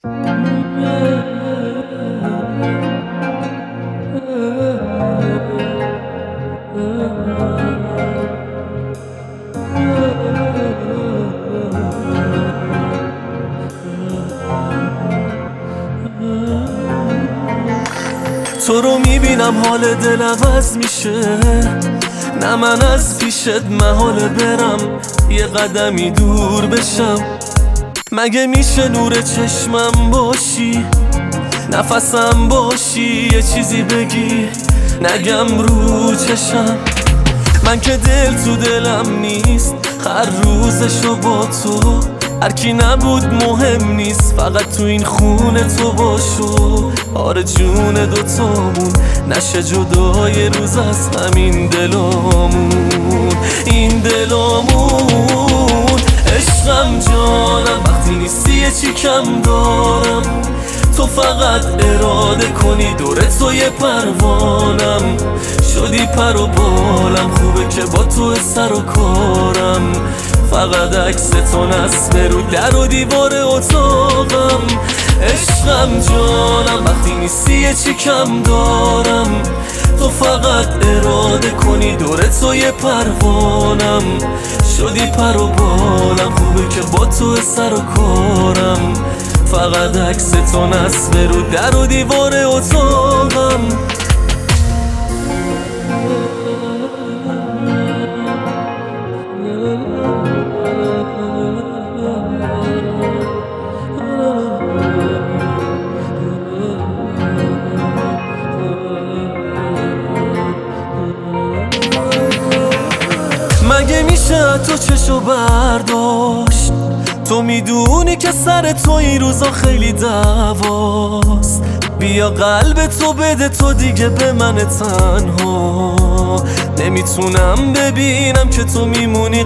تو رو میبینم حال دل عوض میشه، نه من از پیشت محاله برم یه قدمی دور بشم. مگه میشه نور چشمم باشی، نفسم باشی، یه چیزی بگی نگم رو چشم. من که دل تو دلم نیست، هر روزشو با تو، هر کی نبود مهم نیست، فقط تو این خونه تو باشو. آره جون دوتامون نشه جدای روز از همین دلامون، این دلامون. عشقم جانم وقتی نیستی یه چی کم دارم، تو فقط اراده کنی دور تو یه پروانم، شدی پر و بالم. خوبه که با تو سر و کارم، فقط عکس تو نصب رو در و دیوار اتاقم. عشقم جانم وقتی نیستی یه چی کم دارم، تو فقط اراده کنی دور تو یه پروانم، شدی پر و بالم. خوبه که با تو سر و کارم، فقط عکس تو نصب رو در و دیوار اتاقم. مگه میشه تو چشو برداشت، تو میدونی که سر تو این روزا خیلی دعواست. بیا قلب تو بده تو دیگه به من تنها، نمیتونم ببینم که تو میمونی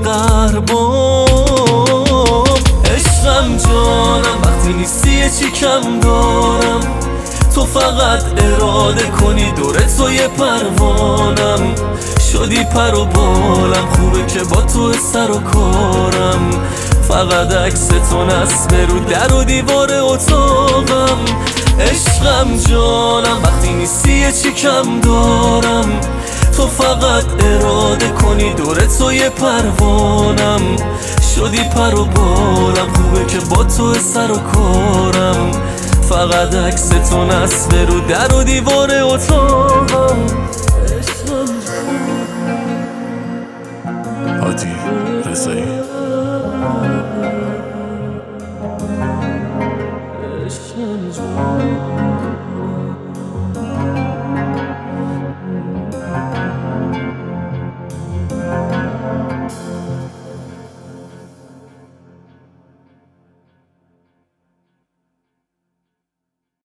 قربان. عشقم جانم وقتی نیستی یه چی کم دارم، تو فقط اراده کنی دور تو یه پروانم، شدی پر و بالم. خوبه که با تو سر و کارم، فقط عکس تو نصب رو در و دیوار اتاقم. عشقم جانم وقتی نیستی یه چی کم دارم، تو فقط اراده کنی دور تو یه پروانم، شدی پر و بالم. خوبه که با تو سر و کارم، فقط عکس تو نصب رو در و دیوار اتاقم. هادی رضایی. عشقم جان